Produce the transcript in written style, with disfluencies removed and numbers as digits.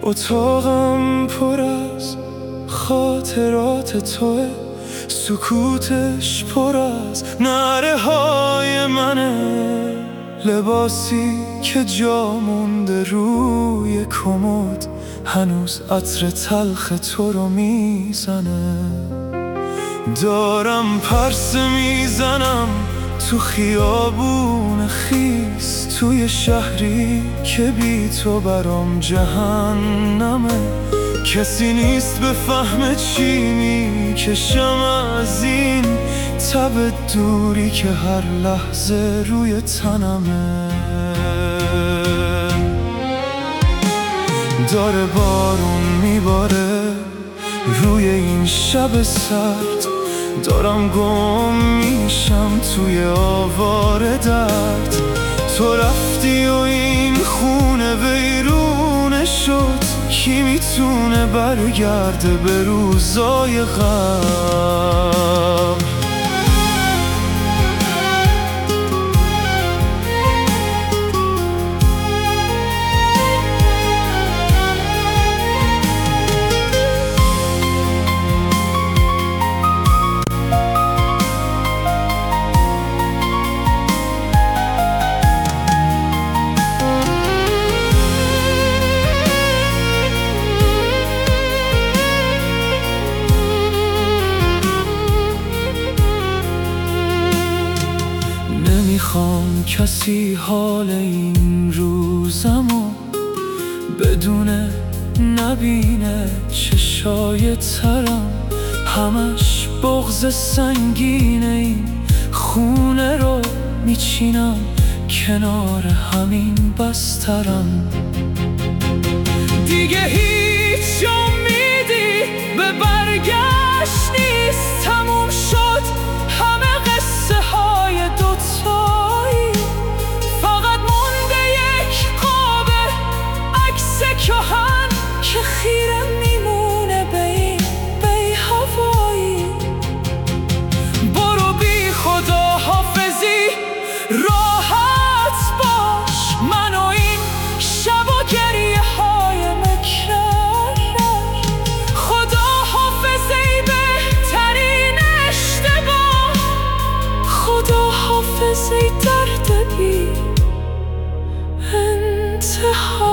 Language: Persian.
اتاقم پر از خاطرات توه، سکوتش پر از نعره های منه. لباسی که جا مونده روی کمد هنوز عطر تلخ تو رو میزنه. دارم پرسه میزنم تو خیابون خیس، توی شهری که بی تو برام جهنمه. کسی نیست بفهمه چی میکشم از این تب دوری که هر لحظه روی تنمه. داره بارون میباره روی این شب سرد، دارم گم میشم توی آواره درد. تو رفتی و این خونه ویرونه شد، کی میتونه برگرده به روزای قبل؟ نمیخوام کسی حال این روزمو بدونه، نبینه چشای ترم. همش بغض سنگینه، این خونه رو میچینم کنار همین بسترم. دیگه هیچ امیدی به برگشت نیست، تموم شد همه قصه های دوتایی. فقط مونده یک قاب عکس کهن که خیره میمونه به این هوایی. برو بی خدا حافظی، راحت باش، من و این شب و گریه های مکرر. خدا حافظ ای بهترین اشتباه، خدا حافظ ای درد بی انتها.